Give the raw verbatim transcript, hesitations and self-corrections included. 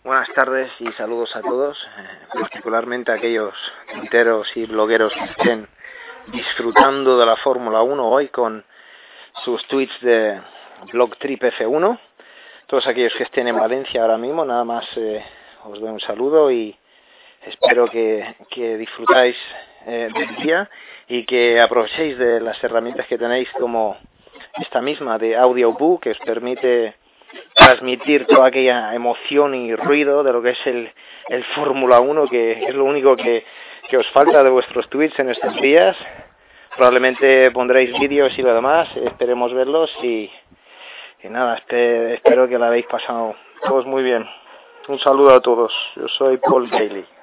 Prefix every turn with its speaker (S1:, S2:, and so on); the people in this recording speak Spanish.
S1: Buenas tardes y saludos a todos, eh, particularmente a aquellos tuiteros y blogueros que estén disfrutando de la Fórmula uno hoy con sus tweets de Blog Trip F uno. Todos aquellos que estén en Valencia ahora mismo, nada más eh, os doy un saludo y espero que, que disfrutáis eh, del día y que aprovechéis de las herramientas que tenéis como esta misma de Audiobook, que os permite transmitir toda aquella emoción y ruido de lo que es el, el Fórmula uno, que es lo único que, que os falta de vuestros tweets en estos días. Probablemente pondréis vídeos y lo demás, esperemos verlos y, y nada, espero, espero que la habéis pasado todos muy bien. Un saludo a todos, yo soy Paul Bailey.